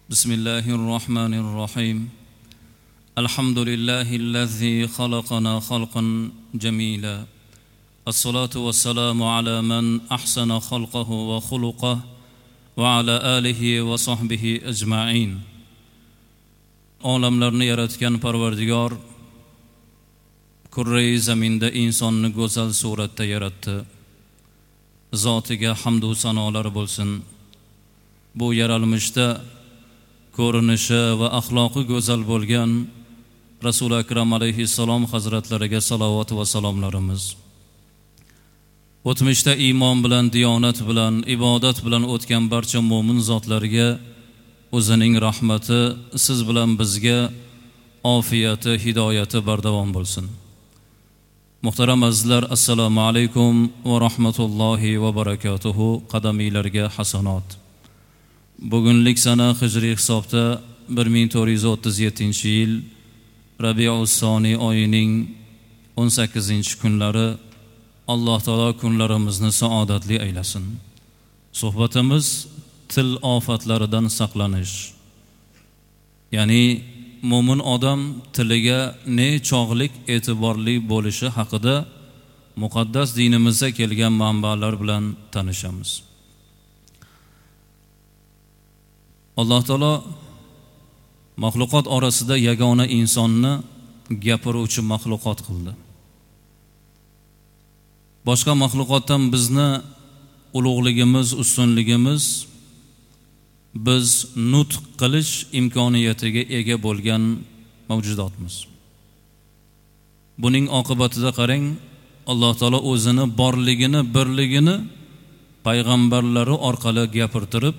بسم الله الرحمن الرحيم الحمد لله الذي خلقنا خلقا جميلا الصلاة والسلام على من أحسن خلقه وخلقه وعلى آله وصحبه أجمعين olamlarni yaratgan Parvardigor kurrai zaminda insonni go'zal suratda yaratdi. Zotiga hamd va sanolar bo'lsin. Bu yaralmishda ko'rinishi va axloqi go'zal bo'lgan Rasul akram alayhissalom hazratlariga salovat va salomlarimiz. O'tmishda iymon bilan, diyonat bilan, ibodat bilan o'tgan barcha mo'min zotlarga o'zining rahmati, siz bilan bizga ofiyati, hidoyati bardavom bo'lsin. Muhtaram azizlar, assalomu alaykum va rahmatullohi va barakatuhu. Qadamiylarga hasanot. Bugunlik sana hijriy hisobda 1437-yil Rabiul Soni oyining 18-kunlari. Alloh taolo kunlarimizni saodatli aylasin. Suhbatimiz til ofatlaridan saqlanish. Ya'ni mo'min odam tiliga ne chog'lik e'tiborli bo'lishi haqida muqaddas dinimizda kelgan manbalar bilan tanishamiz. Alloh taolo maxluqot orasida yagona insonni gapiruvchi maxluqot qildi. Boshqa maxluqotdan bizni ulug'ligimiz, ustunligimiz biz nutq qilish imkoniyatiga ega bo'lgan mavjudotmiz. Buning oqibatida qarang, Alloh taolo o'zini borligini, birligini payg'ambarlari orqali gapirtirib,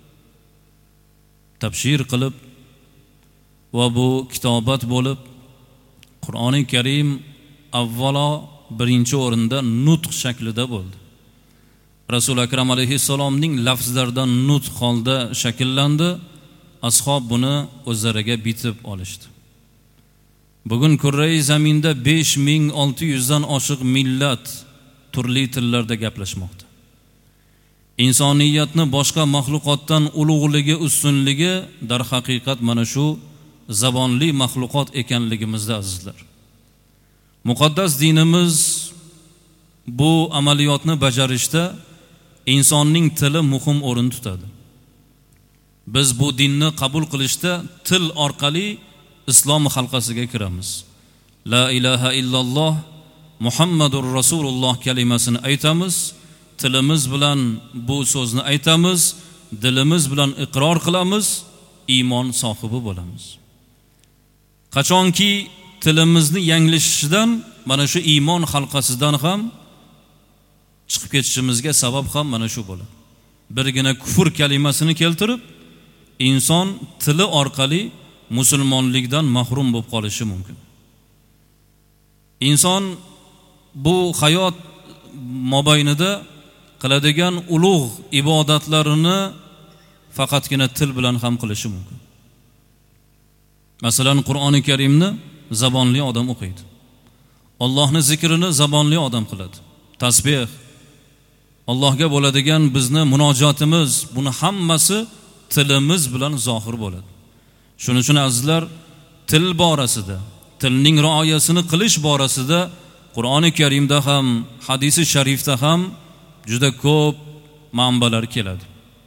tabshir qilib va bu kitobat bo'lib, Qur'oni Karim avvalo birinchi o'rinda nutq shaklida bo'ldi. Rasul akram alayhissalomning lafzlaridan nutq holda shakllandi. Ashob buni o'zlariga bitib olishdi. Bugun kurrai zaminda 5600 dan oshiq millat turli tillarda gaplashmoqda. Insoniyatni boshqa maxluqotdan ulug'ligi, ustunligi dar haqiqat mana shu zabonli maxluqot ekanligimizda azizlar. Muqaddas dinimiz bu amaliyotni bajarishda insonning tili muhim o'rin tutadi. Biz bu dinni qabul qilishda til orqali islom halqasiga kiramiz. La ilaha illalloh Muhammadur Rasululloh kalimasini aytamiz. Tilimiz bilan bu so'zni aytamiz, dilimiz bilan iqror qilamiz, iymon sohibi bo'lamiz. Qachonki tilimizni yanglishishidan, mana shu iymon halqasidan ham chiqib ketishimizga sabab ham mana shu bo'ladi. Birgina kufr kalimasini keltirib, inson tili orqali musulmonlikdan mahrum bo'lib qolishi mumkin. Inson bu hayot mobaynida qiladigan ulug' ibodatlarini faqatgina til bilan ham qilishi mumkin. Masalan, Qur'oni Karimni zabonli odam o'qiydi. Allohning zikrini zabonli odam qiladi. Tasbih, Allohga bo'ladigan bizni munojotimiz, buni hammasi tilimiz bilan zohir bo'ladi. Shuning uchun azizlar, til borasida, tilning rioyasini qilish borasida Qur'oni Karimda ham, hadisi sharifda ham juda ko'p manbalar keladi.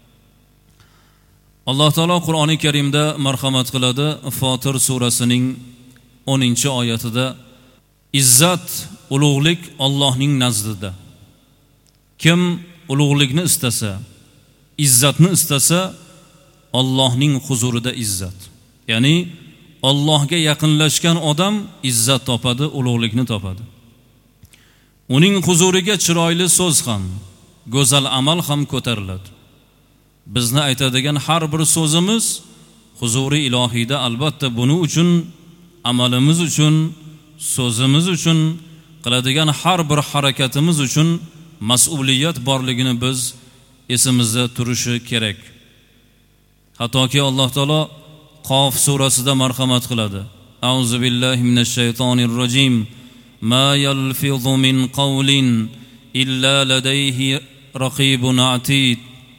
Alloh taolo Qur'oni Karimda marhamat qiladi. Fotir surasining 10-oyatida izzat, ulug'lik Allohning nazdida. Kim ulug'likni istasa, izzatni istasa, Allohning huzurida izzat. Ya'ni Allohga yaqinlashgan odam izzat topadi, ulug'likni topadi. Uning huzuriga chiroyli so'z ham, go'zal amal ham ko'tariladi. Bizni aytadigan har bir so'zimiz huzuri ilohiyda albatta buning uchun, amalimiz uchun, so'zimiz uchun, qiladigan har bir harakatimiz uchun mas'uliyat borligini biz esimizda turishi kerak. Hattoki Alloh taolo Qof surasida marhamat qiladi. Auzu billahi minash shaytonir rojim. Ma yalfizu min qawlin illa ladayhi raqibun atid.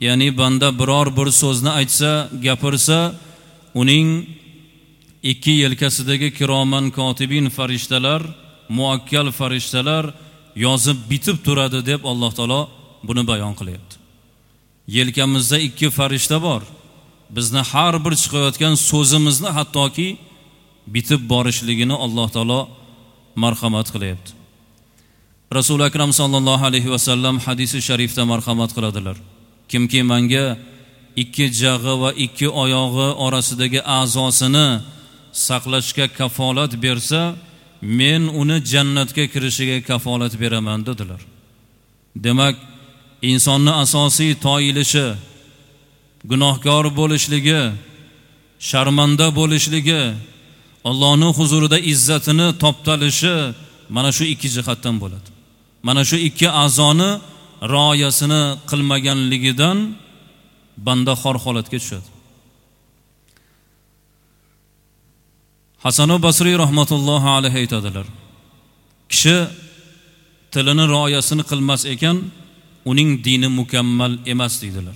ya'ni banda biror bir so'zni aytsa, gapirsa, uning ikki yelkasidagi kiroman kotibin farishtalar, muakkal farishtalar yozib bitib turadi deb Alloh taolo buni bayon qilyapti. Yelkamizda ikki farishta bor. Bizni har bir chiqayotgan so'zimizni hattoki bitib borishligini Alloh taolo marhamat qilyapti. Rasul akram sallallohu alayhi vasallam hadisi sharifda marhamat qiladilar. Kimki menga ikki jag'i va ikki oyog'i orasidagi a'zosini saqlashga kafolat bersa, men uni jannatga kirishiga kafolat beraman dedilar. Demak, insonning asosiy toyilishi, gunohkor bo'lishligi, sharmanda bo'lishligi, Allohning huzurida izzatini toptalishi mana shu ikki jihatdan bo'ladi. Mana shu ikki a'zoni rioyasini qilmaganligidan banda xor holatga tushadi. Hasan al-Basri rahmatullohi alayhi aytadilar: kishi tilini rioyasini qilmas ekan, uning dini mukammal emas deydilar.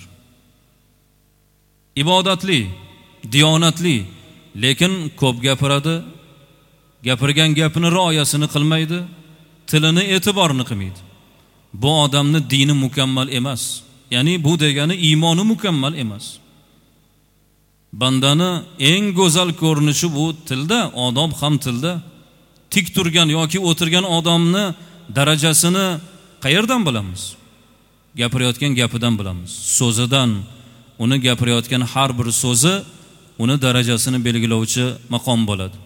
Ibodatli, diyonatli, lekin ko'p gapiradi, gapirgan gapini rioyasini qilmaydi, tilini e'tiborini qilmaydi. Bu odamning dini mukammal emas. Ya'ni bu degani iymoni mukammal emas. Bandani eng go'zal ko'rinishi bu tilda, odob ham tilda. Tik turgan yoki o'tirgan odamni darajasini qayerdan bilamiz? Gapirayotgan gapidan bilamiz. So'zidan, uni gapirayotgan har bir so'zi uni darajasini belgilovchi maqom bo'ladi.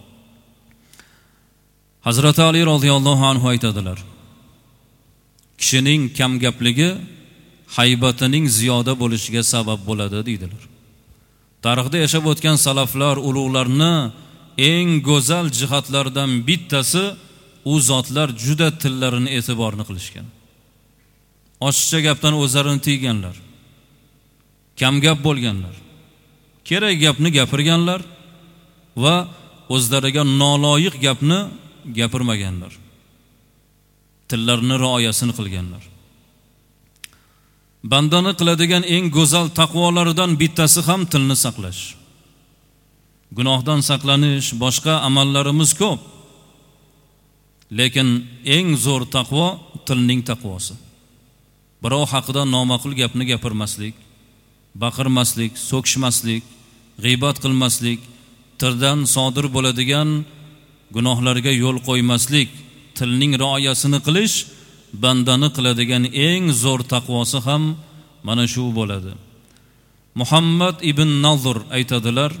Hazrat Ali roziyallohu anhu aytadilar: kishining kam gapligi haybatining ziyoda bo'lishiga sabab bo'ladi deydilar. Tarixda yashab o'tgan salaflar, ulug'larni eng go'zal jihatlaridan bittasi, u zotlar juda tillarini e'tiborni qilishgan. Ochiqcha gapdan o'zlarini tiyganlar. Kam gap bo'lganlar. Kerak gapni gapirganlar va o'zlariga noloyiq gapni gapirmaganlar. Tillarini rioyasini qilganlar. Bandani qiladigan eng go'zal taqvolaridan bittasi ham tilni saqlash. Gunohdan saqlanish, boshqa amallarimiz ko'p. Lekin eng zo'r taqvo tilning taqvosi. Birov haqida noma'qul gapni gapirmaslik, baqirmaslik, so'kishmaslik, g'iybat qilmaslik, tildan sodir bo'ladigan gunohlarga yo'l qo'ymaslik, tilning rioyasini qilish bandani qiladigan eng zo'r taqvosi ham mana shu bo'ladi. Muhammad ibn Nazr aytadilar: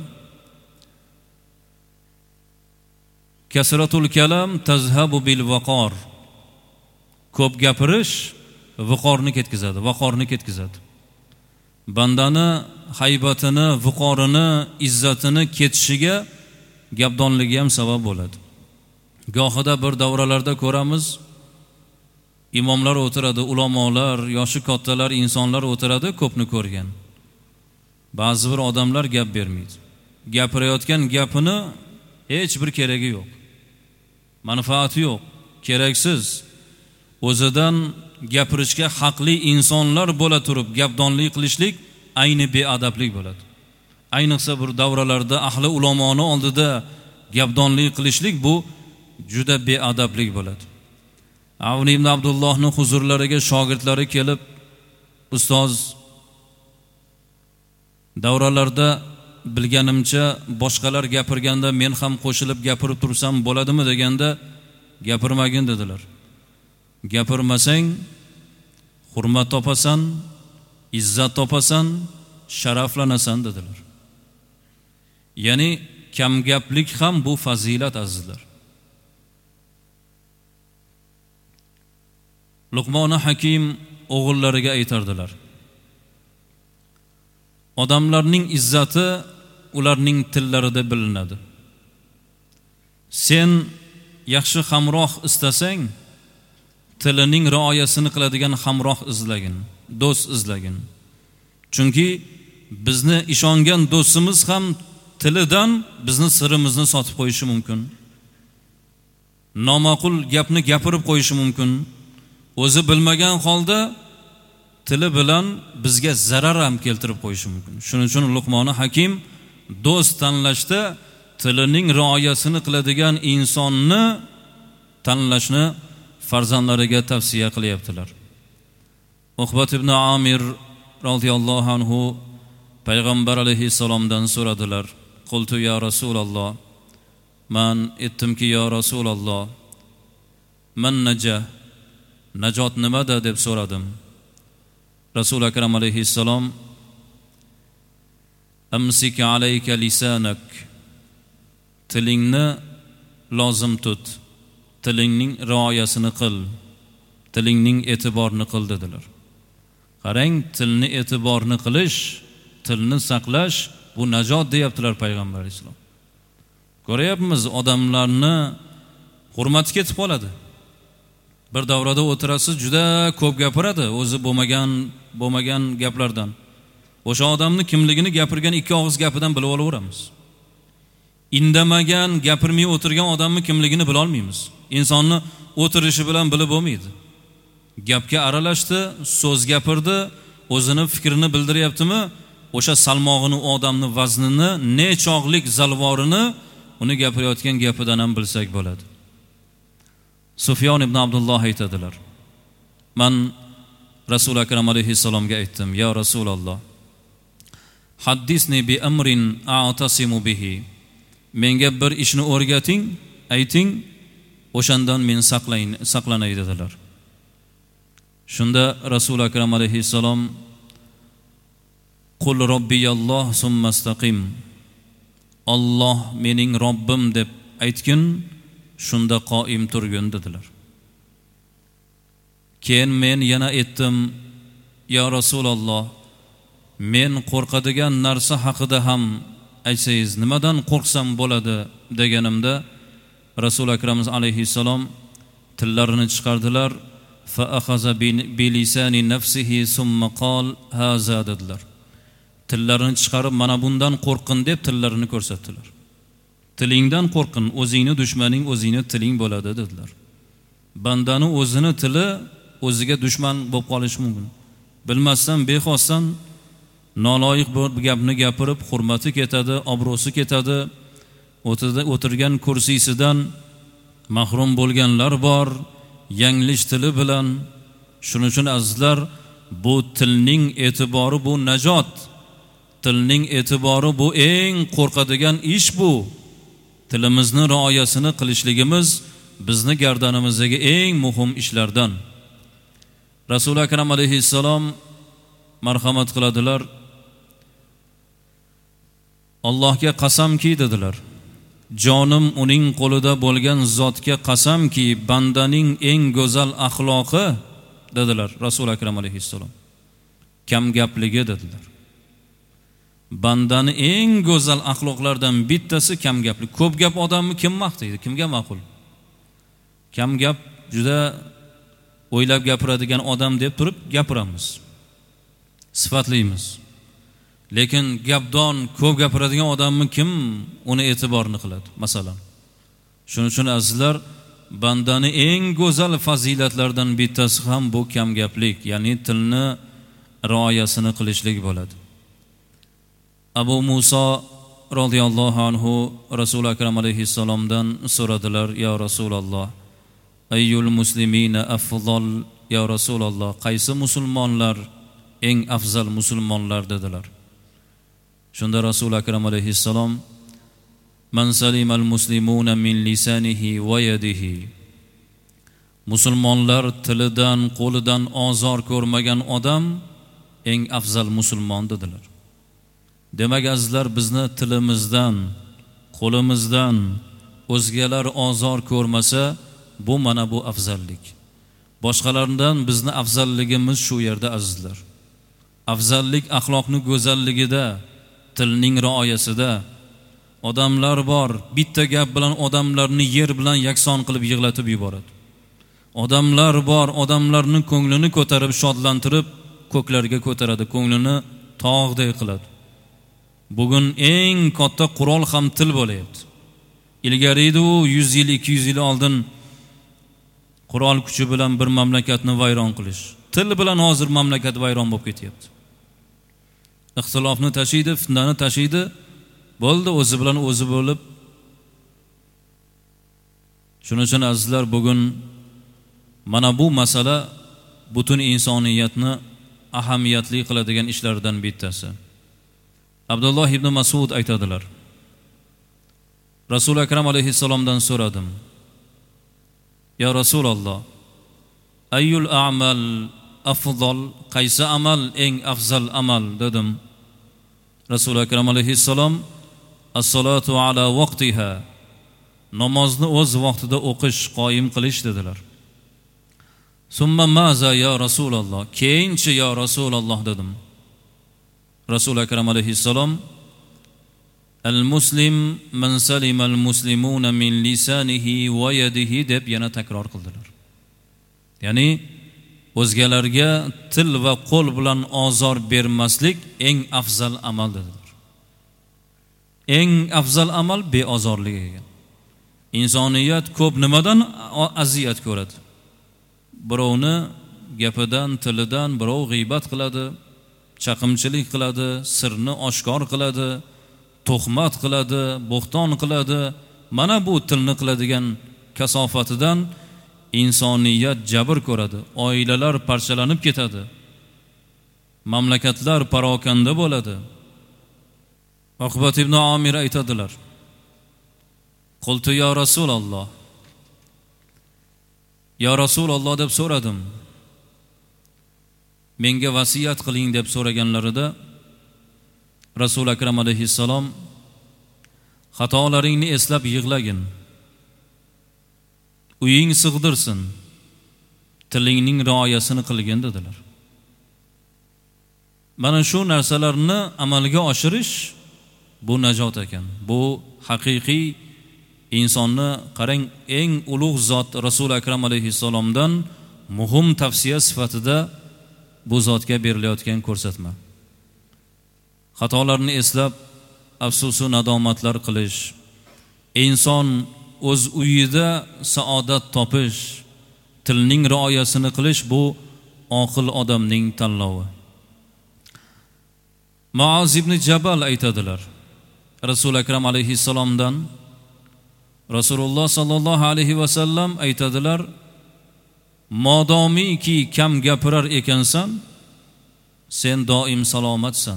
kasratul kalam tazhabu bil vaqor. Ko'p gapirish viqorni ketkazadi, vaqorni ketkazadi. Bandani haybatini, viqorini, izzatini ketishiga gapdonligi ham sabab bo'ladi. Gohida bir davralarda ko'ramiz, imomlar o'tiradi, ulamolar, yoshi kattalar insonlar o'tiradi, ko'pni ko'rgan. Ba'zi bir odamlar gap bermaydi. Gapirayotgan gapini hech bir keragi yo'q. Manfaati yo'q, keraksiz. O'zidan gapirishga haqli insonlar bo'la turib gapdonlik qilishlik ayni beadablik bo'ladi. Ayniqsa bir davralarda ahli ulamoni oldida gapdonlik qilishlik bu juda beadablik bo'ladi. Avn ibn Abdullohning huzurlariga shogirdlari kelib, ustoz, davralarda bilganimcha boshqalar gapirganda men ham qo'shilib gapirib tursam bo'ladimi deganda, gapirmagin dedilar. Gapirmasang hurmat topasan, izzat topasan, sharaflanasan dedilar. Ya'ni kamgaplik ham bu fazilat azizlar. Luqmon Hakim o'g'illariga aytardilar: odamlarning izzati ularning tillarida bilinadi. Sen yaxshi hamroh istasang, tilining rioyasini qiladigan hamroh izlagin, do'st izlagin. Chunki bizni ishongan do'stimiz ham tilidan bizni sirimizni sotib qo'yishi mumkin. Noma'qul gapni gapirib qo'yishi mumkin. O'zi bilmagan holda tili bilan bizga zarar ham keltirib qo'yishi mumkin. Shuning uchun Luqmoni Hakim do'st tanlashda tilining rioyasini qiladigan insonni tanlashni farzandlariga tavsiya qilyaptilar. Uqbat ibn Amir radhiyallohu anhu payg'ambar alayhissalomdan so'radilar. Qultu ya Rasululloh, man aytdimki ya Rasululloh, man najot nimada deb so'radim. Rasul akram alayhissalom amsik alayka lisanak, tilingni lozim tut, tilingning rioyasini qil, tilingning e'tiborini qil dedilar. Qarang, tilni e'tiborni qilish, tilni saqlash bu najot deyaptilar payg'ambar alayhisalom. Ko'ryapmiz, odamlarni hurmati ketib qoladi. Bir davrada o'tirasiz, juda ko'p gapiradi, o'zi bo'lmagan gaplardan. O'sha odamni kimligini gapirgan ikki og'iz gapidan bilib olaveramiz. Indamagan, gapirmay o'tirgan odamni kimligini bila olmaymiz. Insonni o'tirishi bilan bilib bo'lmaydi. Gapga aralashdi, so'z gapirdi, o'zini fikrini bildiryaptimi? O'sha salmog'ini, odamni vaznini, nechog'lik zalvorini uni gapirayotgan gapidan ham bilsak bo'ladi. Sufyon ibn Abdulloh aytadilar. Men Rasul akram alayhissalomga aytdim: "Ya Rasululloh, haddisni bi amrin a'tasimu bihi." Menga bir ishni o'rgating, ayting, o'shandan men saqlanay dedilar. Shunda Rasul akram alayhissalom Qul robbiyalloh summa istaqim. Alloh mening Robbim deb aytgin, shunda qoim turgin dedilar. Keyin men yana aytdim: "Ya Rasululloh, men qo'rqadigan narsa haqida ham aytsangiz, nimadan qo'rqsam bo'ladi?" deganimda Rasul akramiz alayhissalom tillarini chiqardilar. Fa akhadha bi lisani nafsihi summa qol haza dedilar. Tillarini chiqarib, mana bundan qo'rqin deb tillarini ko'rsatdilar. Tilingdan qo'rqin, o'zingni dushmaning o'zingni tiling bo'ladi dedilar. Bandani o'zini tili o'ziga dushman bo'lib qolishi mumkin. Bilmasdan, bexosdan noloyiq bir gapni gapirib, hurmati ketadi, obro'si ketadi. O'tirgan kursisidan mahrum bo'lganlar bor, yanglish tili bilan. Shuning uchun azizlar, bu tilning e'tibori bu najot. Tilning e'tibori bu eng qo'rqadigan ish bu. Tilimizni rioyasini qilishligimiz bizni gardanimizdagi eng muhim ishlardan. Rasul akram alayhissalom marhamat qiladilar. Allohga qasamki dedilar. Jonim uning qo'lida bo'lgan zotga qasamki, bandaning eng go'zal axloqi dedilar Rasul akram alayhissalom. Kam gapligi dedilar. Bandani eng go'zal axloqlardan bittasi kam gaplik. Ko'p gap odamni kim maqtaydi? Kimga ma'qul? Kam gap juda o'ylab gapiradigan odam deb turib gapiramiz. Sifatlaymiz. Lekin gapdon, ko'p gapiradigan odamni kim uni e'tiborni qiladi, masalan. Shuning uchun azizlar, bandani eng go'zal fazilatlardan bittasi ham bu kam gaplik, ya'ni tilni rioyasini qilishlik bo'ladi. Abu Musa radhiyallohu anhu Rasul akram alayhissalomdan so'radilar: "Ya Rasululloh, ayyul muslimina afzal?" Ya Rasululloh, qaysi musulmonlar eng afzal musulmonlar dedilar. Shunda Rasul akram alayhissalom: "Man salimal muslimuna min lisanihi va yadihi." Musulmonlar tilidan, qo'lidan ozor ko'rmagan odam eng afzal musulmon dedilar. Demak azizlar, bizni tilimizdan, qo'limizdan o'zgalar ozor ko'rmasa, bu mana bu afzallik. Boshqalardan bizni afzalligimiz shu yerda azizlar. Afzallik axloqni go'zalligida, tilning rioyasida. Odamlar bor, bitta gap bilan odamlarni yer bilan yakson qilib yig'latib yuboradi. Odamlar bor, odamlarni ko'nglini ko'tarib, shodlantirib, ko'klarga ko'taradi, ko'nglini tog'day qiladi. Bugun eng katta qurol ham til bo'layapti. Ilgari edi u 100 yil, 200 yil oldin qurol kuchi bilan bir mamlakatni vayron qilish. til bilan hozir mamlakat vayron bo'lib ketyapti. Ixtilofni tashiydi, fitnani tashiydi, bo'ldi, o'zi bilan o'zi bo'lib. Shuning uchun azizlar, bugun mana bu masala butun insoniyatni ahamiyatli qiladigan ishlardan bittasi. Abdulloh ibn Mas'ud aytadilar: Rasul akram alayhissalomdan so'radim: Ya Rasululloh, ayyul a'mal afdal, qaysi amal eng afzal amal dedim. Rasul akram alayhissalom as-salatu ala vaqtiha, namozni o'z vaqtida o'qish, qoyim qilish dedilar. Summa maza ya Rasululloh, keyinchi ya Rasululloh dedim. Rasul akram alayhissalom al-muslim man salima al-muslimuna min lisanihi va yadihi deb yana takror qildilar. Ya'ni o'zgalarga til va qo'l bilan ozor bermaslik eng afzal amal dedilar. Eng afzal amal beozorlik ekan. Insoniyat ko'p nimadan aziyat ko'radi? Birovni gapidan, tilidan, birov g'iybat qiladi, chaqimchilik qiladi, sirni oshkor qiladi, tuhmat qiladi, bo'xton qiladi. Mana bu tilni qiladigan kasofatidan insoniyat jabr ko'radi, oilalar parchalanib ketadi, mamlakatlar parokanda bo'ladi. Uqbat ibn Amir aytadilar: Qultu ya Rasululloh, ya Rasululloh deb so'radim. Menga vasiyat qiling deb so'raganlarida Rasul akram alayhissalom xatolaringni eslab yig'lagin, uying sig'dirsin, tilingning rioyasini qilgin dedilar. Mana shu narsalarni amalga oshirish bu najot ekan. Bu haqiqiy insonni qarang, eng ulug' zot Rasul akram alayhissalomdan muhim tavsiya sifatida bu zotga berilayotgan ko'rsatma. Xatolarni eslab afsusu nadomatlar qilish, inson o'z uyida saodat topish, tilning rioyasini qilish bu oqil odamning tanlovi. Muoz ibn Jabal aytadilar: Rasul akram alayhissalomdan Rasululloh sallallohu alayhi va sallam aytadilar: Modomiki kam gapirar ekansan, sen doim salomatsan.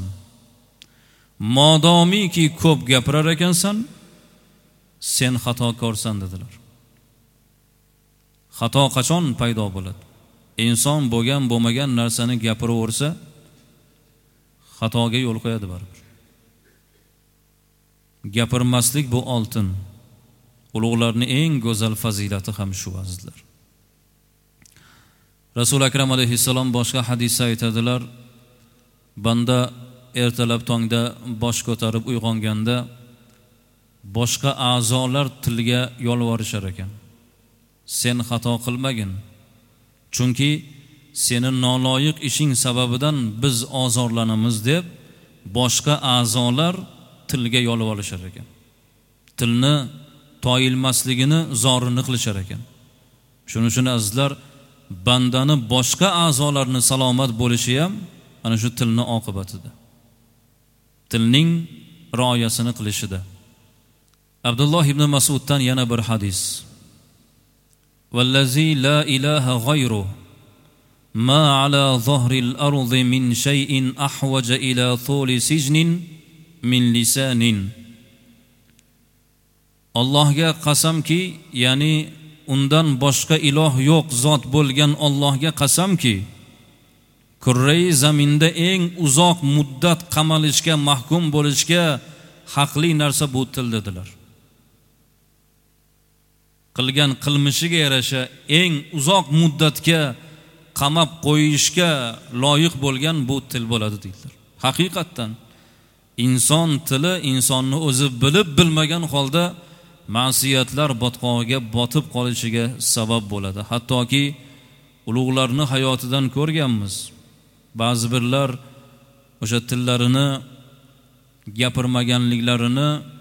Modomiki ko'p gapirar ekansan, sen xatokorsan dedilar. Xato qachon paydo bo'ladi? Inson bo'lgan bo'lmagan narsani gapiraversa, xatoga yo'l qo'yadi baribir. Gapirmaslik bu oltin. Ulug'larning eng go'zal fazilati ham shu azizlar. Rasul akram alayhissalom boshqa hadisda aytadilar: Banda ertalab tongda bosh ko'tarib uyg'onganda boshqa a'zolar tilga yolvorishar ekan. Sen xato qilmagin. Chunki seni noloyiq ishing sababidan biz ozorlanamiz deb boshqa a'zolar tilga yolvorishar ekan. Tilni toyilmasligini zorini qilishar ekan. Shuning uchun azizlar, bandani boshqa a'zolarni salomat bo'lishi ham ana shu tilni oqibatida. Tilning rioyasini qilishida. Abdulloh ibn Mas'uddan yana bir hadis. Vallazi la ilaha g'ayru ma ala zohril ardi min shay'in ahwaja ila thuli sijnin min lisanin. Allohga qasamki, ya'ni undan boshqa iloh yo'q zot bo'lgan Allohga qasamki, kurrai zaminda eng uzoq muddat qamalishga, mahkum bo'lishga haqli narsa bu til dedilar. Qilgan qilmishiga yarasha eng uzoq muddatga qamab qo'yishga loyiq bo'lgan bu til bo'ladi dedilar. Haqiqatan inson tili insonni o'zi bilib bilmagan holda ma'siyatlar botqog'iga botib qolishiga sabab bo'ladi. Hattoki ulug'larni hayotidan ko'rganmiz. Ba'zi birlar o'sha tillarini gapirmaganliklarini